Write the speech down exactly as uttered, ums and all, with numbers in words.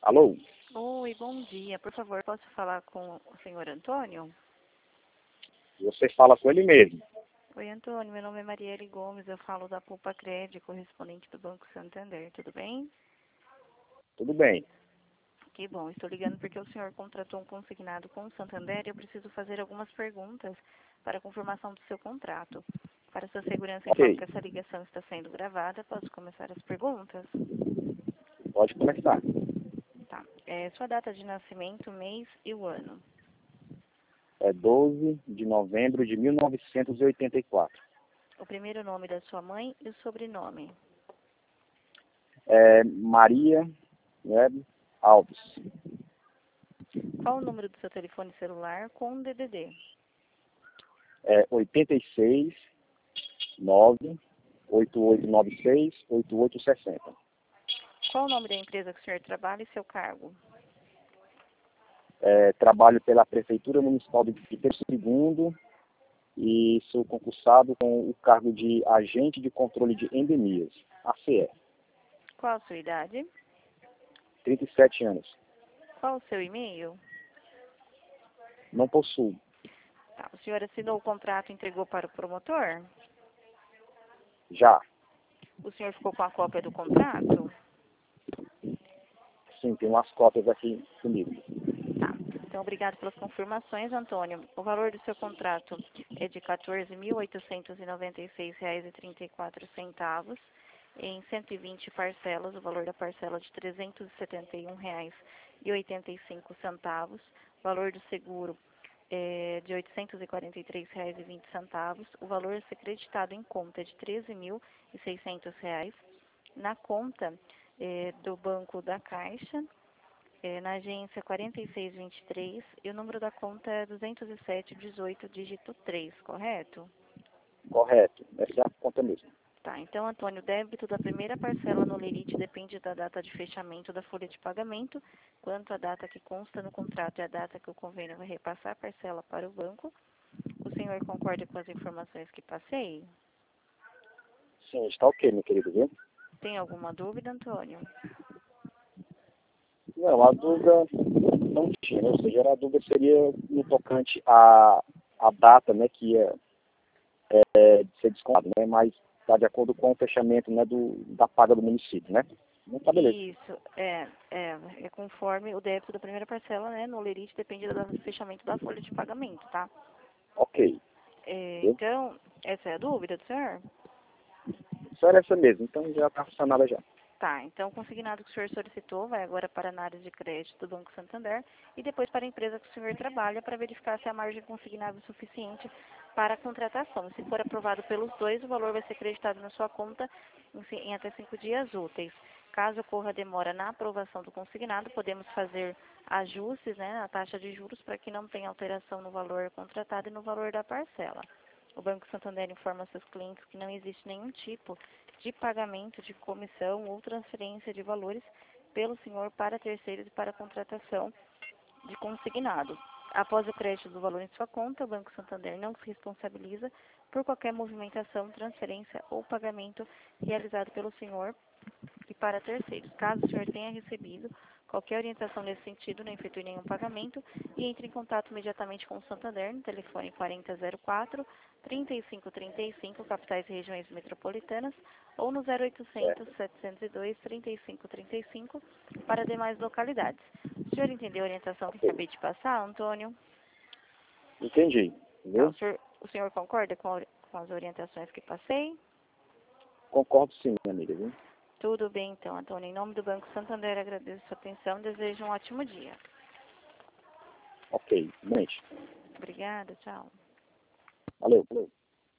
Alô? Oi, bom dia. Por favor, posso falar com o senhor Antônio? Você fala com ele mesmo. Oi, Antônio. Meu nome é Marielle Gomes. Eu falo da Poupa Cred, correspondente do Banco Santander. Tudo bem? Tudo bem. Que bom. Estou ligando porque o senhor contratou um consignado com o Santander e eu preciso fazer algumas perguntas para a confirmação do seu contrato. Para sua segurança, informo Ok. que essa ligação está sendo gravada. Posso começar as perguntas? Pode começar. Tá. É, sua data de nascimento, mês e o ano. É doze de novembro de mil novecentos e oitenta e quatro. O primeiro nome da sua mãe e o sobrenome. É Maria, né, Alves. Qual o número do seu telefone celular com D D D? É oitenta e seis, nove, oito oito nove seis, oito oito seis zero. Qual o nome da empresa que o senhor trabalha e seu cargo? É, trabalho pela Prefeitura Municipal de Pedro segundo e sou concursado com o cargo de Agente de Controle de Endemias, A C E. Qual a sua idade? trinta e sete anos. Qual o seu e-mail? Não possuo. Tá. O senhor assinou o contrato e entregou para o promotor? Já. O senhor ficou com a cópia do contrato? Sim, tem umas cópias aqui comigo. Tá. Então, obrigado pelas confirmações, Antônio. O valor do seu contrato é de quatorze mil oitocentos e noventa e seis reais e trinta e quatro centavos. Em cento e vinte parcelas, o valor da parcela de trezentos e setenta e um reais e oitenta e cinco centavos. O valor do seguro é de oitocentos e quarenta e três reais e vinte centavos. O valor a ser creditado em conta é de treze mil e seiscentos reais. Na conta é, do Banco da Caixa, é, na agência quatro seis dois três, e o número da conta é duzentos e sete, dezoito, dígito três, correto? Correto. Essa é a conta mesmo. Tá, então, Antônio, o débito da primeira parcela no Lerite depende da data de fechamento da folha de pagamento, quanto à data que consta no contrato e a data que o convênio vai repassar a parcela para o banco. O senhor concorda com as informações que passei? Sim, está ok, meu querido, viu? Tem alguma dúvida, Antônio? Não, a dúvida não tinha, né? Ou seja, a dúvida seria no tocante à, à data, né, que ia é, de ser descontado, né? Mas está de acordo com o fechamento, né, do, da paga do município, né? Não tá beleza. Isso, é, é, é conforme o débito da primeira parcela, né? No Lerite depende do fechamento da folha de pagamento, tá? Ok. É, Viu? então, essa é a dúvida do senhor? Só era essa mesmo, então já está funcionando já. Tá, então o consignado que o senhor solicitou vai agora para a análise de crédito do Banco Santander e depois para a empresa que o senhor trabalha para verificar se a margem consignada é suficiente para a contratação. Se for aprovado pelos dois, o valor vai ser creditado na sua conta em, ci- em até cinco dias úteis. Caso ocorra demora na aprovação do consignado, podemos fazer ajustes, né, na taxa de juros para que não tenha alteração no valor contratado e no valor da parcela. O Banco Santander informa seus clientes que não existe nenhum tipo de pagamento de comissão ou transferência de valores pelo senhor para terceiros e para contratação de consignado. Após o crédito do valor em sua conta, o Banco Santander não se responsabiliza por qualquer movimentação, transferência ou pagamento realizado pelo senhor e para terceiros. Caso o senhor tenha recebido qualquer orientação nesse sentido, não efetue nenhum pagamento e entre em contato imediatamente com o Santander no telefone quarenta zero quatro, trinta e cinco trinta e cinco, capitais e regiões metropolitanas, ou no zero oitocentos, setecentos e dois, trinta e cinco trinta e cinco para demais localidades. O senhor entendeu a orientação que Ok. acabei de passar, Antônio? Entendi, Tá, o, viu? senhor, o senhor concorda com, a ori- com as orientações que passei? Concordo sim, minha amiga, viu? Tudo bem, então, Antônio. Em nome do Banco Santander, agradeço a sua atenção e desejo um ótimo dia. Ok, mente. Obrigada, tchau. Valeu, valeu.